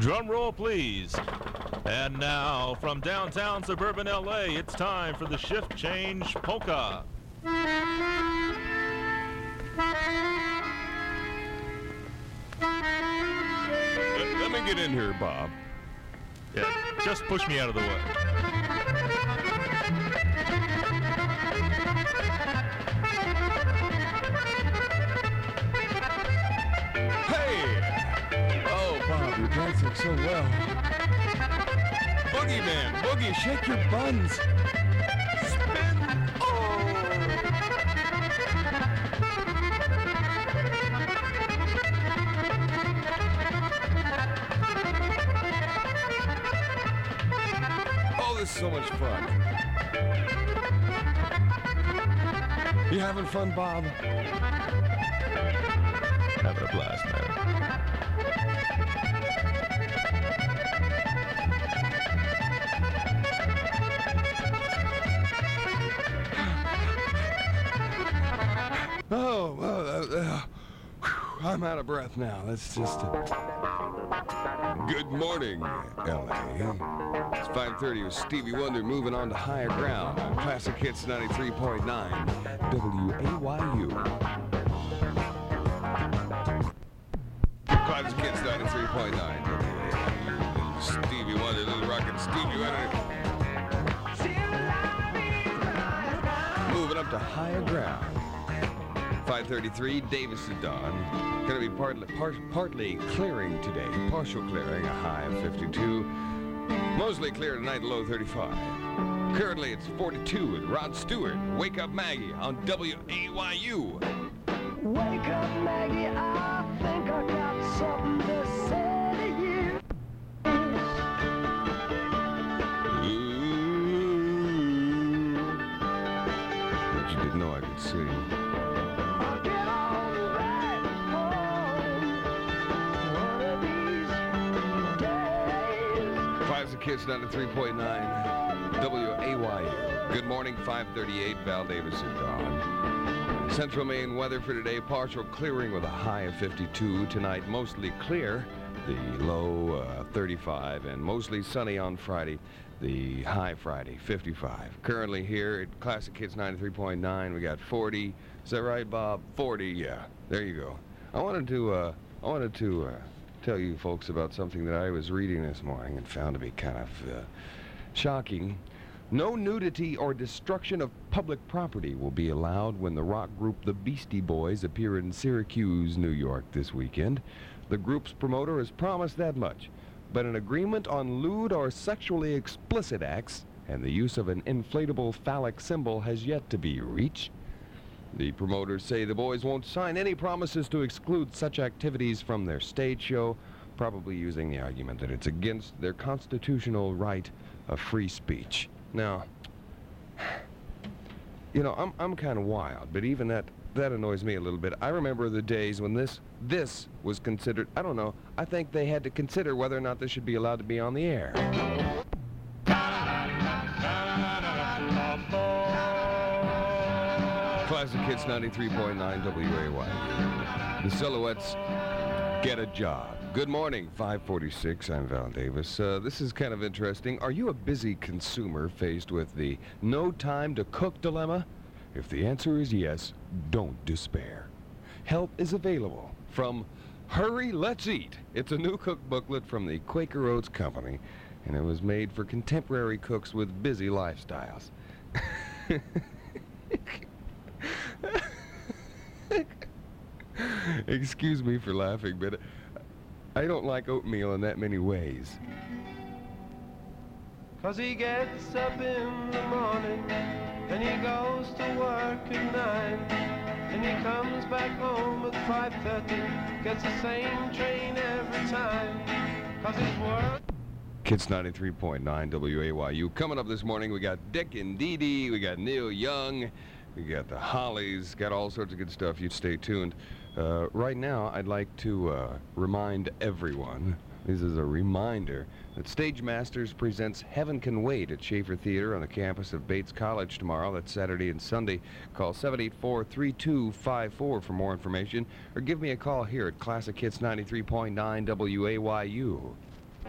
Drum roll, please. And now, from downtown suburban LA, it's time for the Shift Change Polka. Let me get in here, Bob. Yeah, just push me out of the way. Bob, you're dancing so well. Boogie man, boogie, shake your buns. Spin. Oh, this is so much fun. You having fun, Bob? Having a blast, man. I'm out of breath now. That's just... Good morning, L.A. It's 5:30 with Stevie Wonder moving on to higher ground on Classic Hits 93.9 WAYU. Classic Hits 93.9 WAYU. Stevie Wonder, Little Rocket Stevie Wonder. Moving up to higher ground. 5:33, Davis at dawn. Going to be partly clearing today. Partial clearing, a high of 52. Mostly clear tonight, low 35. Currently, it's 42 with Rod Stewart. Wake Up Maggie on WAYU. Wake up, Maggie, I think I got something to say to you. Ooh. But you didn't know I could sing. I'll get on right home one of these days. Classic Hits 93.9 WAYU. Good morning, 5:38, Val Davis at dawn. Central Maine weather for today, partial clearing with a high of 52. Tonight, mostly clear, the low 35, and mostly sunny on Friday, the high Friday, 55. Currently here at Classic Hits 93.9, we got 40. Is that right, Bob? 40, yeah. There you go. I wanted to tell you folks about something that I was reading this morning and found to be kind of shocking. No nudity or destruction of public property will be allowed when the rock group The Beastie Boys appear in Syracuse, New York this weekend. The group's promoter has promised that much, but an agreement on lewd or sexually explicit acts and the use of an inflatable phallic symbol has yet to be reached. The promoters say the boys won't sign any promises to exclude such activities from their stage show, probably using the argument that it's against their constitutional right of free speech. Now, you know, I'm kind of wild, but even that annoys me a little bit. I remember the days when this was considered, I don't know, I think they had to consider whether or not this should be allowed to be on the air. Classic Hits 93.9 WAYU. The Silhouettes get a job. Good morning, 5:46. I'm Val Davis. This is kind of interesting. Are you a busy consumer faced with the no time to cook dilemma? If the answer is yes, don't despair. Help is available from Hurry, Let's Eat. It's a new cook booklet from the Quaker Oats Company, and it was made for contemporary cooks with busy lifestyles. Excuse me for laughing, but I don't like oatmeal in that many ways. 'Cause he gets up in the morning and he goes to work at 9 and he comes back home at 5:30, gets the same train every time 'cause his work. Kids 93.9 WAYU. Coming up this morning, we got Dick and Dee Dee, we got Neil Young, we got the Hollies, got all sorts of good stuff. You'd stay tuned. Right now, I'd like to remind everyone, this is a reminder, that Stage Masters presents Heaven Can Wait at Schaefer Theater on the campus of Bates College tomorrow. That's Saturday and Sunday. Call 784-3254 for more information, or give me a call here at Classic Hits 93.9 WAYU.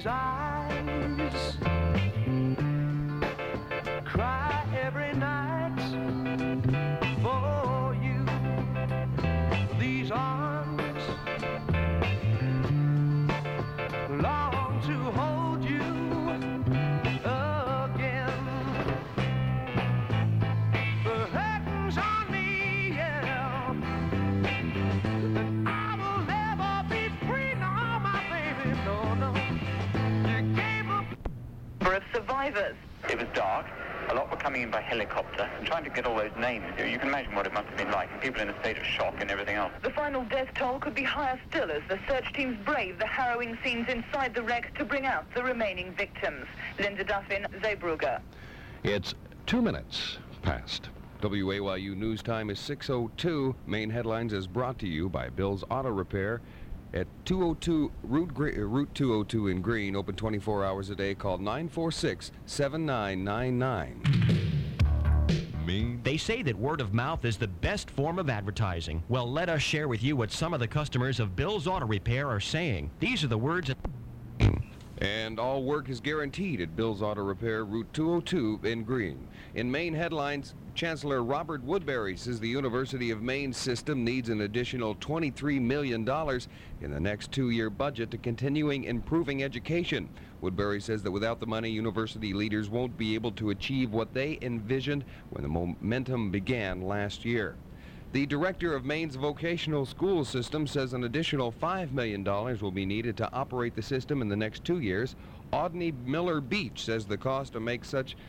these eyes cry every night for you. These arms long to hold you again. The hurting's on me, yeah, and I will never be free, no, my baby, no, no. You gave up. Number of survivors. It was dark. A lot were coming in by helicopter and trying to get all those names. You can imagine what it must have been like. People in a state of shock and everything else. The final death toll could be higher still as the search teams brave the harrowing scenes inside the wreck to bring out the remaining victims. Linda Duffin, Zeebrugge. It's 2 minutes past. WAYU News Time is 6:02. Main headlines is brought to you by Bill's Auto Repair at 202 Route 202 in Green. Open 24 hours a day. Call 946-7999. They say that word of mouth is the best form of advertising. Well, let us share with you what some of the customers of Bill's Auto Repair are saying. These are the words. And all work is guaranteed at Bill's Auto Repair, Route 202 in Green. In Maine headlines, Chancellor Robert Woodbury says the University of Maine system needs an additional $23 million in the next 2-year budget to continuing improving education. Woodbury says that without the money, university leaders won't be able to achieve what they envisioned when the momentum began last year. The director of Maine's vocational school system says an additional $5 million will be needed to operate the system in the next 2 years. Audney Miller Beach says the cost to make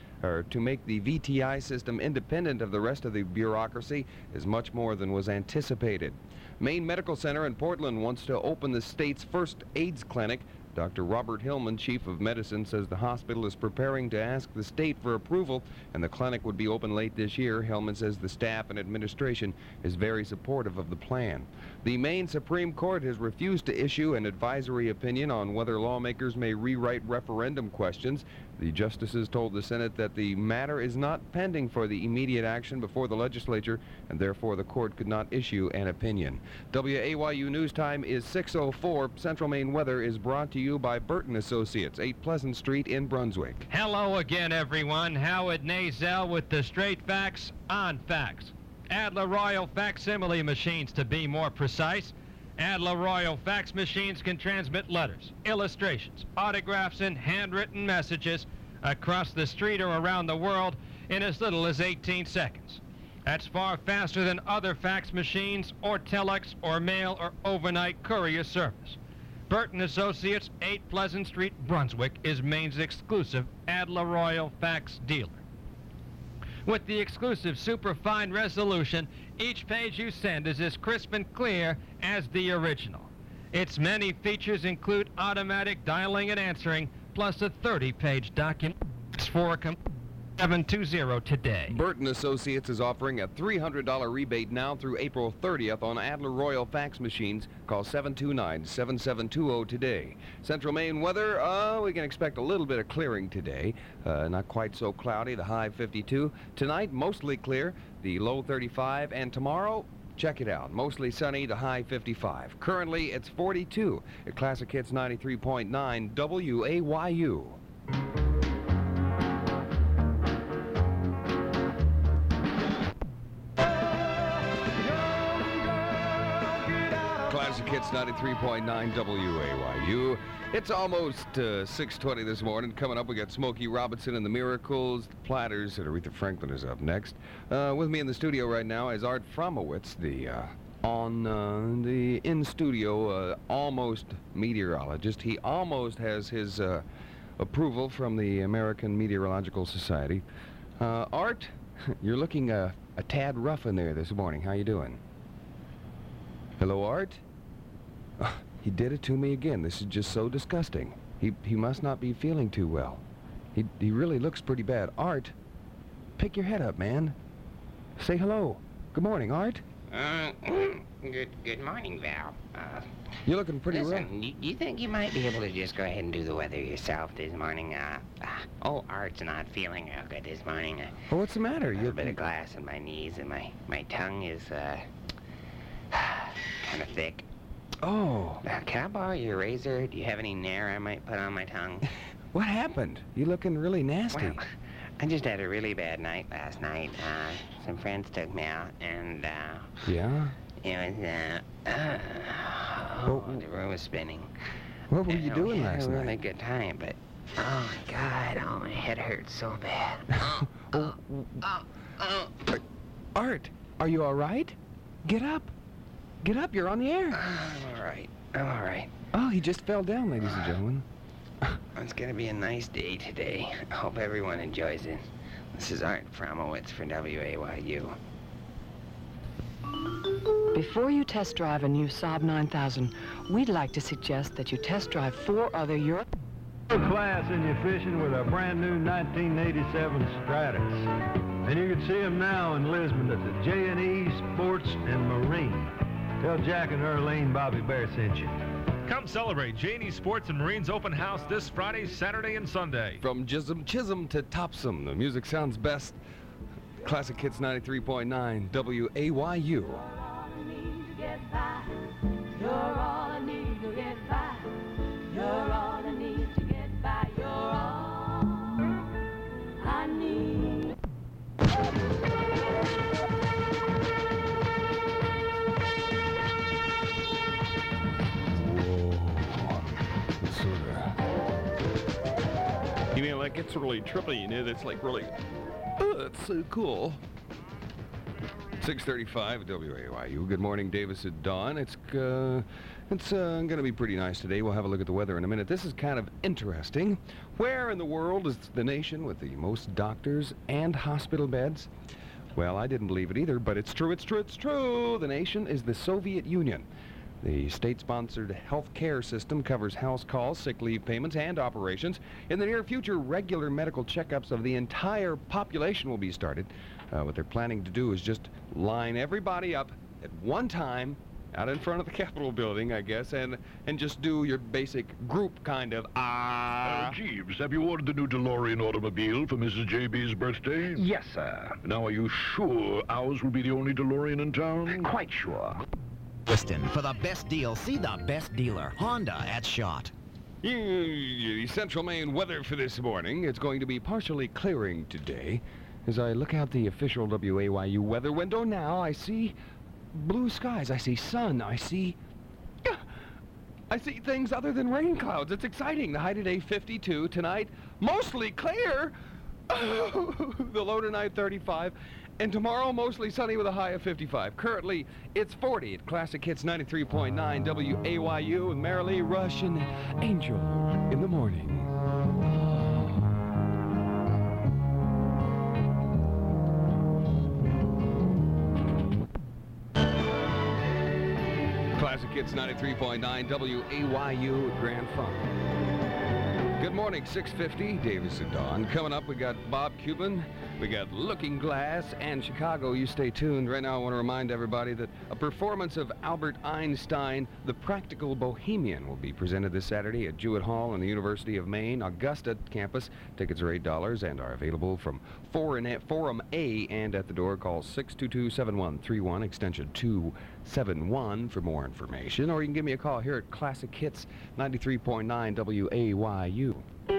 the VTI system independent of the rest of the bureaucracy is much more than was anticipated. Maine Medical Center in Portland wants to open the state's first AIDS clinic. Dr. Robert Hillman, chief of medicine, says the hospital is preparing to ask the state for approval, and the clinic would be open late this year. Hillman says the staff and administration is very supportive of the plan. The Maine Supreme Court has refused to issue an advisory opinion on whether lawmakers may rewrite referendum questions. The justices told the Senate that the matter is not pending for the immediate action before the legislature, and therefore the court could not issue an opinion. WAYU News Time is 6:04. Central Maine weather is brought to you by Burton Associates, 8 Pleasant Street in Brunswick. Hello again, everyone. Howard Nazell with the straight facts on facts. Adler Royal facsimile machines, to be more precise. Adler Royal fax machines can transmit letters, illustrations, autographs, and handwritten messages across the street or around the world in as little as 18 seconds. That's far faster than other fax machines or telex or mail or overnight courier service. Burton Associates, 8 Pleasant Street, Brunswick, is Maine's exclusive Adler Royal fax dealer. With the exclusive superfine resolution, each page you send is as crisp and clear as the original. Its many features include automatic dialing and answering, plus a 30-page document for 720 today. Burton Associates is offering a $300 rebate now through April 30th on Adler Royal fax machines. Call 729-7720 today. Central Maine weather, we can expect a little bit of clearing today. Not quite so cloudy, the high 52. Tonight, mostly clear, the low 35. And tomorrow, check it out, mostly sunny, the high 55. Currently, it's 42 at Classic Hits 93.9 WAYU. Classic Hits 93.9 WAYU. It's almost 6:20 this morning. Coming up, we got Smokey Robinson and the Miracles, the Platters, and Aretha Franklin is up next. With me in the studio right now is Art Fromowitz, the in-studio almost meteorologist. He almost has his approval from the American Meteorological Society. Art, you're looking a tad rough in there this morning. How you doing? Hello, Art? He did it to me again. This is just so disgusting. He must not be feeling too well. He really looks pretty bad. Art, pick your head up, man. Say hello. Good morning, Art. Good morning, Val. You're looking pretty rough. Listen, do you think you might be able to just go ahead and do the weather yourself this morning? Art's not feeling real good this morning. Well, what's the matter? A little bit of glass in my knees, and my tongue is kind of thick. Oh. Can I borrow your razor? Do you have any nair I might put on my tongue? What happened? You looking really nasty. Well, I just had a really bad night last night. Some friends took me out, and, Yeah? it was, the room was spinning. What were you doing We had last a really night? good time, but, oh, my God, oh, my head hurts so bad. Art, are you all right? Get up. Get up, you're on the air. I'm all right. Oh, he just fell down, ladies and gentlemen. It's gonna be a nice day today. I hope everyone enjoys it. This is Art Fromowitz for WAYU. Before you test drive a new Saab 9000, we'd like to suggest that you test drive 4 other Europe. Class in your fishing with our brand new 1987 Stratus. And you can see them now in Lisbon at the J&E Sports and Marine. Tell Jack and Earlene Bobby Bear sent you. Come celebrate J&E Sports and Marines Open House this Friday, Saturday, and Sunday. From Chisholm to Topsom, the music sounds best. Classic Hits 93.9 WAYU. You mean like it's really trippy, you know, that's like really, That's so cool. 6:35 WAYU. Good morning, Davis at dawn. It's going to be pretty nice today. We'll have a look at the weather in a minute. This is kind of interesting. Where in the world is the nation with the most doctors and hospital beds? Well, I didn't believe it either, but it's true, it's true, it's true. The nation is the Soviet Union. The state-sponsored health care system covers house calls, sick leave payments, and operations. In the near future, regular medical checkups of the entire population will be started. What they're planning to do is just line everybody up at one time out in front of the Capitol building, I guess, and just do your basic group kind of Jeeves, have you ordered the new DeLorean automobile for Mrs. JB's birthday? Yes, sir. Now, are you sure ours will be the only DeLorean in town? Quite sure. Weston, for the best deal, see the best dealer, Honda at Schott. The Central Maine weather for this morning. It's going to be partially clearing today. As I look out the official WAYU weather window now, I see blue skies, I see sun, I see things other than rain clouds. It's exciting. The high today 52, tonight mostly clear. The low tonight 35, and tomorrow mostly sunny with a high of 55. Currently it's 40 at Classic Hits 93.9 WAYU with Marilee Rush and Angel in the morning. Classic Hits 93.9 WAYU Grand Funk. Good morning, 6:50, Davis at dawn. Coming up, we got Bob Cuban, we got Looking Glass, and Chicago. You stay tuned. Right now, I want to remind everybody that a performance of Albert Einstein, The Practical Bohemian, will be presented this Saturday at Jewett Hall in the University of Maine, Augusta campus. Tickets are $8 and are available from Forum A, and at the door, call 622-7131, extension 271 for more information, or you can give me a call here at Classic Hits 93.9 WAYU.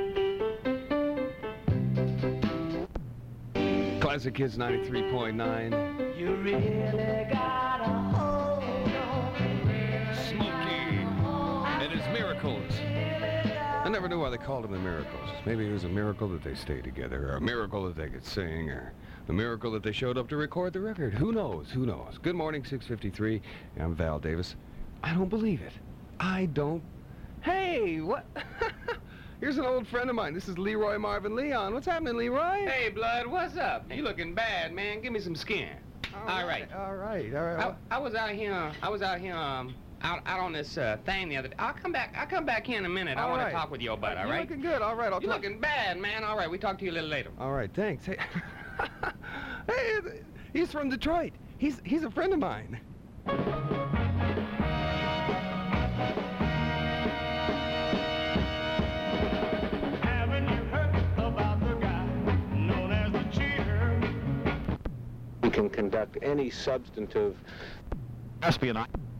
Classic Hits 93.9. You really got a hold on Smokey and his Miracles. I never knew why they called them the Miracles. Maybe it was a miracle that they stayed together, or a miracle that they could sing, or a miracle that they showed up to record the record. Who knows? Who knows? Good morning, 6:53. I'm Val Davis. I don't believe it. I don't. Hey, what? Here's an old friend of mine. This is Leroy Marvin Leon. What's happening, Leroy? Hey, Blood, what's up? You looking bad, man. Give me some skin. All right. All right. I was out here out on this thing the other day. I'll come back here in a minute. I want to talk with you about it, all right? You're looking good. All right, You're looking bad, man. All right, we talk to you a little later. All right, thanks. Hey, hey, he's from Detroit. He's a friend of mine. Haven't you heard about the guy known as the cheater? We can conduct any substantive Espionage.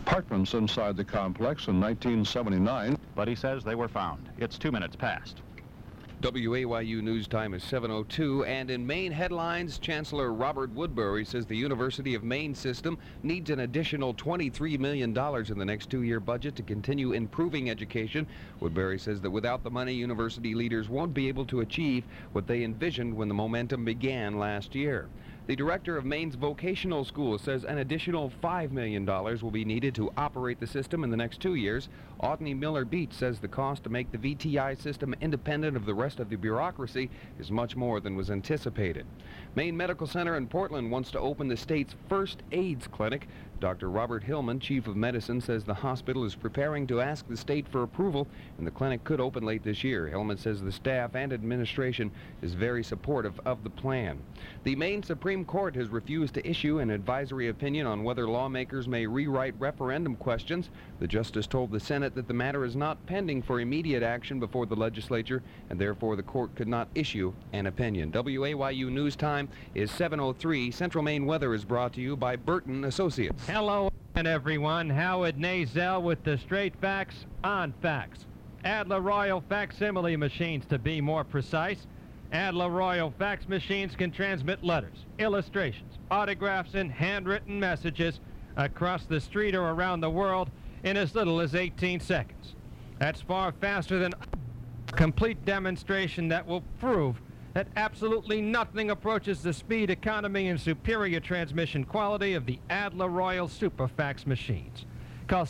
apartments inside the complex in 1979. But he says they were found. It's 2 minutes past. WAYU news time is 7:02, and in Maine headlines, Chancellor Robert Woodbury says the University of Maine system needs an additional $23 million in the next 2-year budget to continue improving education. Woodbury says that without the money, university leaders won't be able to achieve what they envisioned when the momentum began last year. The director of Maine's vocational school says an additional $5 million will be needed to operate the system in the next 2 years. Audney Miller-Beach says the cost to make the VTI system independent of the rest of the bureaucracy is much more than was anticipated. Maine Medical Center in Portland wants to open the state's first AIDS clinic. Dr. Robert Hillman, chief of medicine, says the hospital is preparing to ask the state for approval, and the clinic could open late this year. Hillman says the staff and administration is very supportive of the plan. The Maine Supreme Court has refused to issue an advisory opinion on whether lawmakers may rewrite referendum questions. The justice told the Senate that the matter is not pending for immediate action before the legislature, and therefore the court could not issue an opinion. WAYU News Time is 7:03. Central Maine weather is brought to you by Burton Associates. Hello, everyone. Howard Nazell with the straight facts on facts. Adler Royal facsimile machines, to be more precise. Adler Royal fax machines can transmit letters, illustrations, autographs, and handwritten messages across the street or around the world in as little as 18 seconds. That's far faster than a complete demonstration that will prove that absolutely nothing approaches the speed, economy, and superior transmission quality of the Adler Royal Superfax machines. Call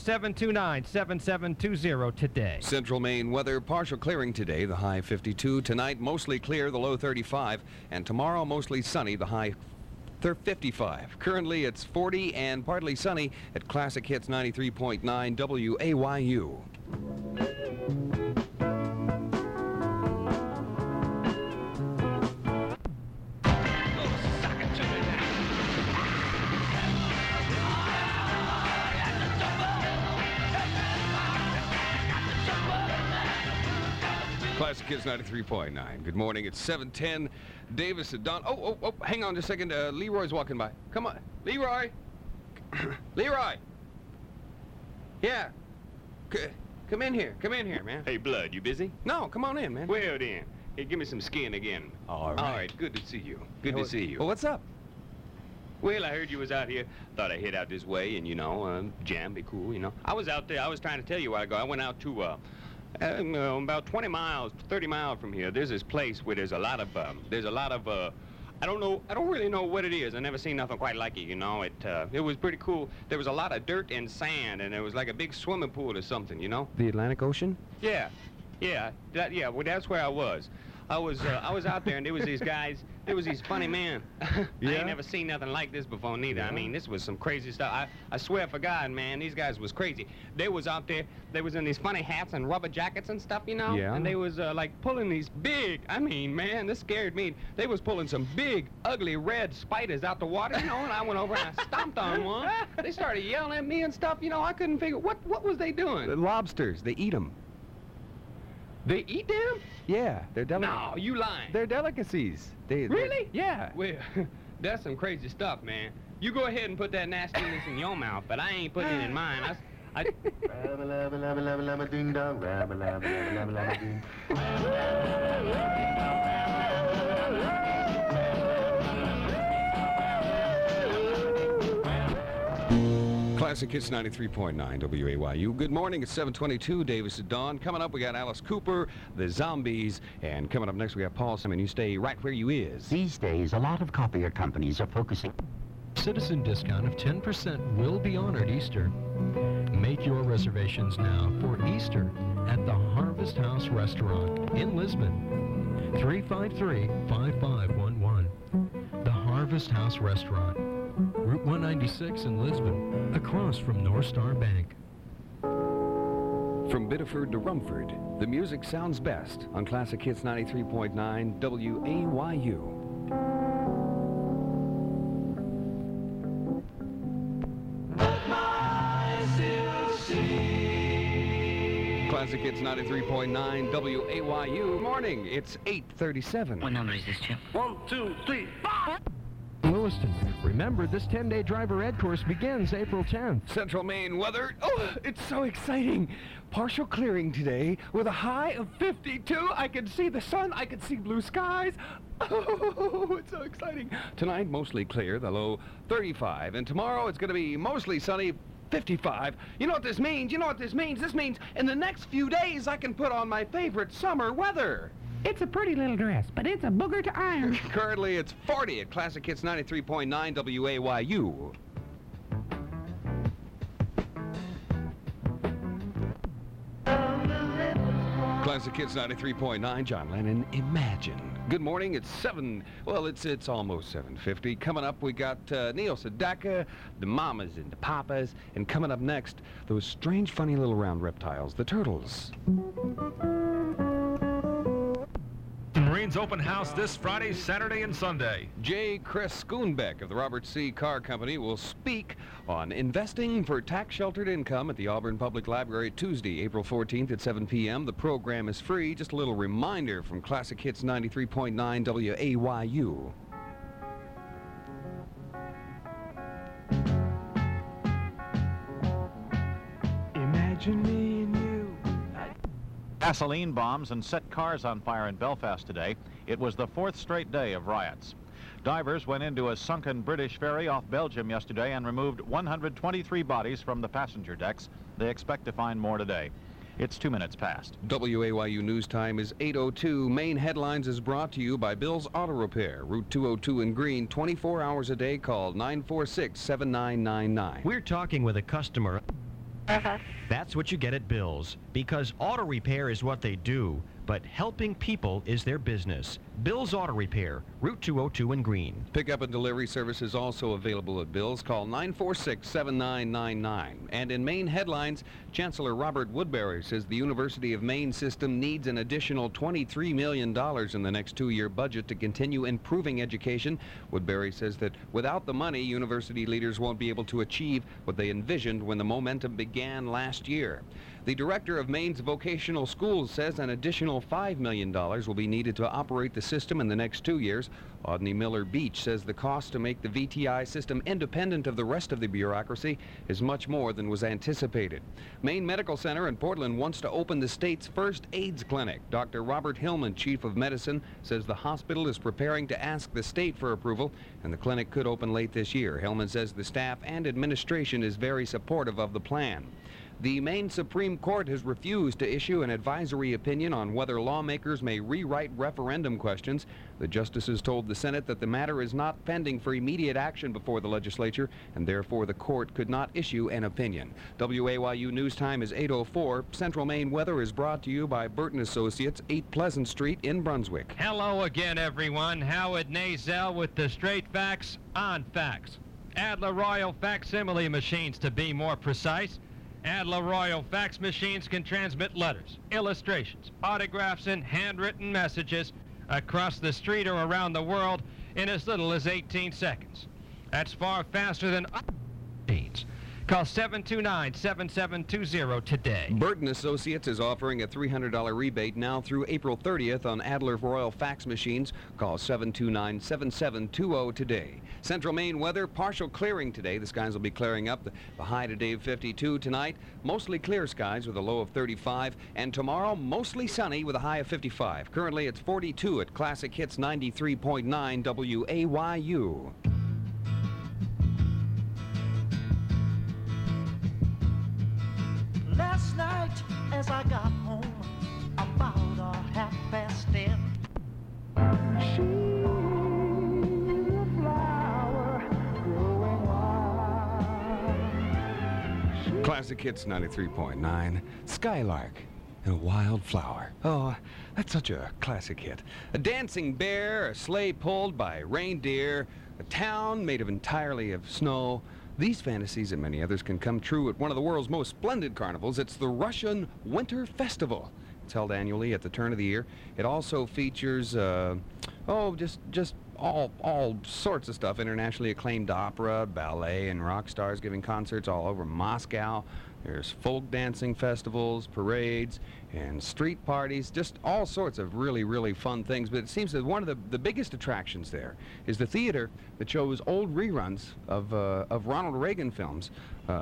729-7720 today. Central Maine weather, partial clearing today, the high 52. Tonight, mostly clear, the low 35. And tomorrow, mostly sunny, the high 55. Currently, it's 40 and partly sunny at Classic Hits 93.9 WAYU. Classic Kids 93.9. Good morning. It's 7:10. Davis at Don. Oh, hang on just a second. Leroy's walking by. Come on. Leroy. Leroy. Yeah. Come in here. Come in here, man. Hey, Blood, you busy? No, come on in, man. Well, then. Hey, give me some skin again. All right. All right, good to see you. Good to see you. Well, what's up? Well, I heard you was out here. Thought I'd head out this way and, jam, be cool, I was out there. I was trying to tell you a while ago. I went out to, about 20 miles, 30 miles from here. There's this place where there's a lot of, I don't really know what it is. I never seen nothing quite like it, It was pretty cool. There was a lot of dirt and sand, and there was like a big swimming pool or something, The Atlantic Ocean? Yeah. Well, that's where I was. I was out there, and there was these guys. There was these funny men. Yeah? I ain't never seen nothing like this before, neither. Yeah. I mean, this was some crazy stuff. I swear for God, man, these guys was crazy. They was out there. They was in these funny hats and rubber jackets and stuff, Yeah. And they was like pulling these big. I mean, man, this scared me. They was pulling some big, ugly red spiders out the water, And I went over and I stomped on one. They started yelling at me and stuff. I couldn't figure what was they doing. The lobsters. They eat them. They eat them? Yeah, they're delicacies. No, you lying. They're delicacies. Really? Yeah. Well, that's some crazy stuff, man. You go ahead and put that nastiness in your mouth, but I ain't putting it in mine. Classic Hits 93.9 WAYU. Good morning. It's 7:22. Davis at Dawn. Coming up, we got Alice Cooper, the Zombies, and coming up next, we got Paul Simon. You stay right where you is. These days, a lot of copier companies are focusing. Citizen discount of 10% will be honored Easter. Make your reservations now for Easter at the Harvest House Restaurant in Lisbon. 353-5511. The Harvest House Restaurant. Route 196 in Lisbon, across from North Star Bank. From Biddeford to Rumford, the music sounds best on Classic Hits 93.9 WAYU. Classic Hits 93.9 WAYU. Morning, it's 8:37. What number is this, Chip? 1, 2, 3, 4. Lewiston. Remember, this 10-day driver ed course begins April 10th. Central Maine weather. Oh, it's so exciting. Partial clearing today with a high of 52. I can see the sun. I can see blue skies. Oh, it's so exciting. Tonight, mostly clear, the low 35. And tomorrow, it's going to be mostly sunny, 55. You know what this means? This means in the next few days, I can put on my favorite summer weather. It's a pretty little dress, but it's a booger to iron. Currently, it's 40 at Classic Hits 93.9 WAYU. Classic Hits 93.9, John Lennon, Imagine. Good morning, it's it's almost 7:50. Coming up, we got Neil Sedaka, the mamas and the papas, and coming up next, those strange, funny little round reptiles, the turtles. Marines open house this Friday, Saturday, and Sunday. J. Chris Schoonbeck of the Robert C. Carr Company will speak on investing for tax-sheltered income at the Auburn Public Library Tuesday, April 14th at 7 p.m. The program is free. Just a little reminder from Classic Hits 93.9 WAYU. Imagine me and you. Gasoline bombs and set cars on fire in Belfast today. It was the 4th straight day of riots. Divers went into a sunken British ferry off Belgium yesterday and removed 123 bodies from the passenger decks. They expect to find more today. It's 2 minutes past. WAYU News Time is 8:02. Main Headlines is brought to you by Bill's Auto Repair. Route 202 in Green, 24 hours a day. Call 946-7999. We're talking with a customer. That's what you get at Bill's, because auto repair is what they do, but helping people is their business. Bill's Auto Repair, Route 202 in Green. Pickup and delivery service is also available at Bill's. Call 946-7999. And in Maine Headlines, Chancellor Robert Woodbury says the University of Maine system needs an additional $23 million in the next 2-year budget to continue improving education. Woodbury says that without the money, university leaders won't be able to achieve what they envisioned when the momentum began last year. The director of Maine's vocational schools says an additional $5 million will be needed to operate the system in the next 2 years. Audney Miller Beach says the cost to make the VTI system independent of the rest of the bureaucracy is much more than was anticipated. Maine Medical Center in Portland wants to open the state's first AIDS clinic. Dr. Robert Hillman, chief of medicine, says the hospital is preparing to ask the state for approval, and the clinic could open late this year. Hillman says the staff and administration is very supportive of the plan. The Maine Supreme Court has refused to issue an advisory opinion on whether lawmakers may rewrite referendum questions. The justices told the Senate that the matter is not pending for immediate action before the legislature, and therefore the court could not issue an opinion. WAYU News Time is 8:04. Central Maine weather is brought to you by Burton Associates, 8 Pleasant Street in Brunswick. Hello again, everyone. Howard Nazell with the straight facts on facts. Adler Royal facsimile machines, to be more precise. Adler Royal fax machines can transmit letters, illustrations, autographs, and handwritten messages across the street or around the world in as little as 18 seconds. That's far faster than machines. Call 729-7720 today. Burton Associates is offering a $300 rebate now through April 30th on Adler Royal fax machines. Call 729-7720 today. Central Maine weather, partial clearing today. The skies will be clearing up. The high today of 52 tonight. Mostly clear skies with a low of 35. And tomorrow, mostly sunny with a high of 55. Currently, it's 42 at Classic Hits 93.9 WAYU. Last night, as I got home, about 10:30. She's a flower growing wild. Classic Hits 93.9, Skylark and a Wildflower. Oh, that's such a classic hit. A dancing bear, a sleigh pulled by reindeer, a town made of entirely of snow. These fantasies and many others can come true at one of the world's most splendid carnivals. It's the Russian Winter Festival. It's held annually at the turn of the year. It also features, just all sorts of stuff. Internationally acclaimed opera, ballet, and rock stars giving concerts all over Moscow. There's folk dancing festivals, parades, and street parties, just all sorts of really, really fun things. But it seems that one of the biggest attractions there is the theater that shows old reruns of Ronald Reagan films.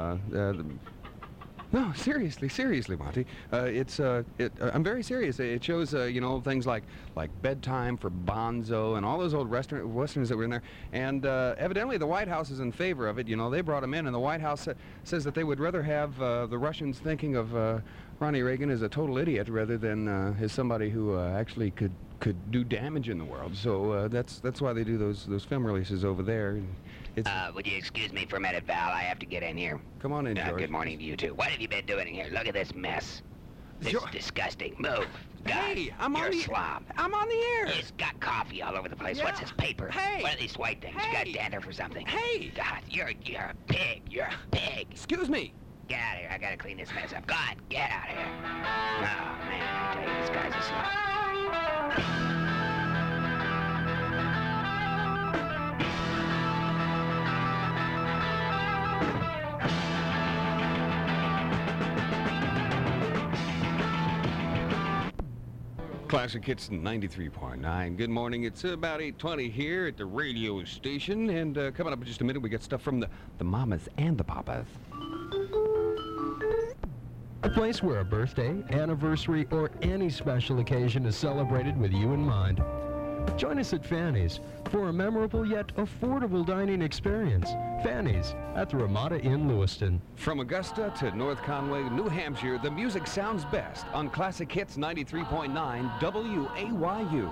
No, seriously, Monty. I'm very serious. It shows, you know, things like Bedtime for Bonzo and all those old westerns that were in there. And evidently the White House is in favor of it. You know, they brought him in, and the White House says that they would rather have the Russians thinking of Ronnie Reagan as a total idiot rather than as somebody who actually could do damage in the world. So that's why they do those film releases over there. Would you excuse me for a minute, Val? I have to get in here. Come on in, George. Good morning to you, too. What have you been doing in here? Look at this mess. This is disgusting. Move. Hey, You're a slob. I'm on the air. He's got coffee all over the place. Yeah. What's this paper? Hey. What are these white things? You got dandruff or something? Hey. God, you're a pig. You're a pig. Excuse me. Get out of here. I gotta clean this mess up. Go on, get out of here. Oh, man, I tell you, this guy's a slob. Classic Hits 93.9. Good morning. It's about 8:20 here at the radio station, and coming up in just a minute, we got stuff from the mamas and the papas. A place where a birthday, anniversary, or any special occasion is celebrated with you in mind. Join us at Fanny's for a memorable yet affordable dining experience. Fanny's at the Ramada Inn, Lewiston. From Augusta to North Conway, New Hampshire, the music sounds best on Classic Hits 93.9 WAYU.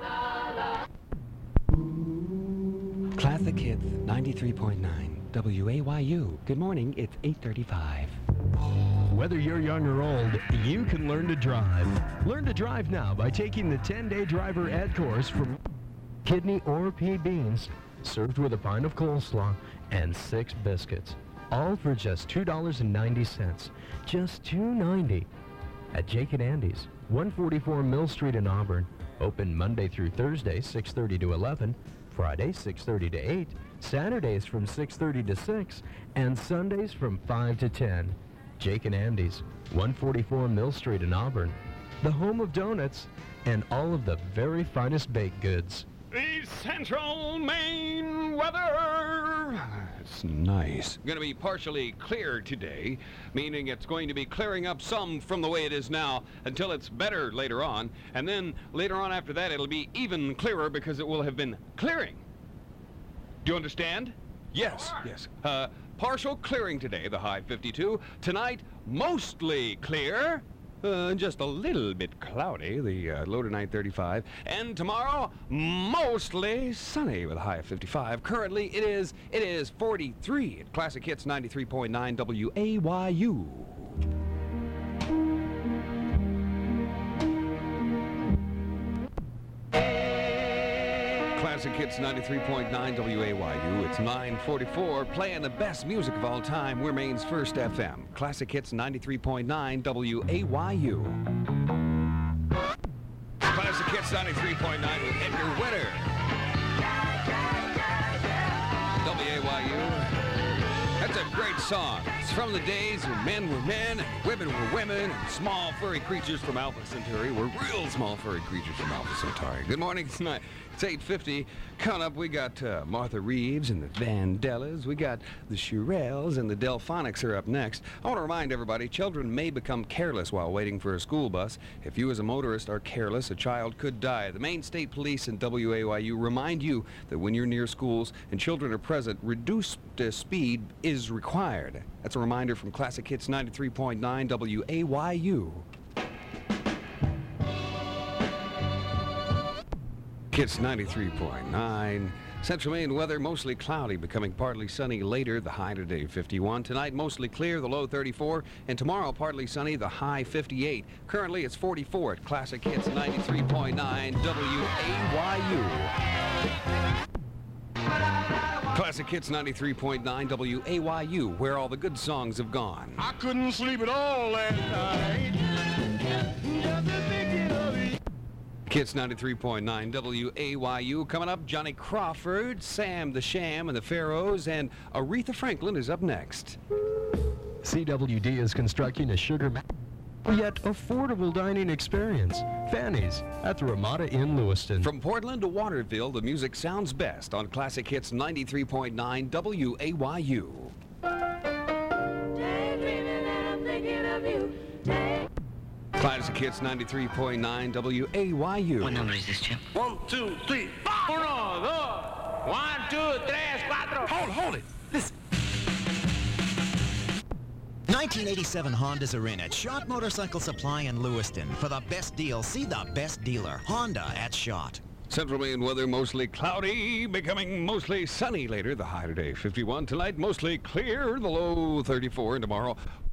Classic Hits 93.9 WAYU. Good morning, it's 8:35. Whether you're young or old, you can learn to drive. Learn to drive now by taking the 10-day driver ed course from kidney or pea beans, served with a pint of coleslaw and 6 biscuits, all for just $2.90. Just $2.90 at Jake and Andy's, 144 Mill Street in Auburn. Open Monday through Thursday, 6:30 to 11, Friday, 6:30 to 8, Saturdays from 6:30 to 6, and Sundays from 5 to 10. Jake and Andy's, 144 Mill Street in Auburn, the home of donuts and all of the very finest baked goods. The Central Maine weather. It's nice. Going to be partially clear today, meaning it's going to be clearing up some from the way it is now until it's better later on. And then later on after that, it'll be even clearer because it will have been clearing. Do you understand? Yes, yes. Partial clearing today, the high 52. Tonight, mostly clear. Just a little bit cloudy, the low tonight 35. And tomorrow, mostly sunny with a high of 55. Currently, it is 43 at Classic Hits 93.9 WAYU. Classic Hits 93.9 WAYU. It's 9:44, playing the best music of all time. We're Maine's first FM. Classic Hits 93.9 WAYU. Classic Hits 93.9 with Edgar Winter. WAYU. That's a great song. It's from the days when men were men and women were women and small furry creatures from Alpha Centauri were real small furry creatures from Alpha Centauri. Good morning. It's 8:50. Coming up, we got Martha Reeves and the Vandellas. We got the Shirelles and the Delphonics are up next. I want to remind everybody, children may become careless while waiting for a school bus. If you as a motorist are careless, a child could die. The Maine State Police and WAYU remind you that when you're near schools and children are present, reduced speed is required. That's a reminder from Classic Hits 93.9 WAYU. Hits 93.9. Central Maine weather mostly cloudy, becoming partly sunny later. The high today 51. Tonight mostly clear, the low 34. And tomorrow partly sunny, the high 58. Currently it's 44 at Classic Hits 93.9 WAYU. Classic Hits 93.9 WAYU, where all the good songs have gone. I couldn't sleep at all last night. Hits 93.9 WAYU. Coming up, Johnny Crawford, Sam the Sham and the Pharaohs, and Aretha Franklin is up next. CWD is constructing a sugar yet affordable dining experience. Fanny's at the Ramada Inn, Lewiston. From Portland to Waterville, the music sounds best on Classic Hits 93.9 WAYU. Classic Hits 93.9 WAYU. What number is this, Chip? 1, 2, 3, 4. 1, 2, 3, 4. Hold it. Listen. 1987 Hondas are in at Schott Motorcycle Supply in Lewiston. For the best deal, see the best dealer. Honda at Schott. Central Maine weather mostly cloudy, becoming mostly sunny later. The high today 51. Tonight mostly clear, the low 34. And tomorrow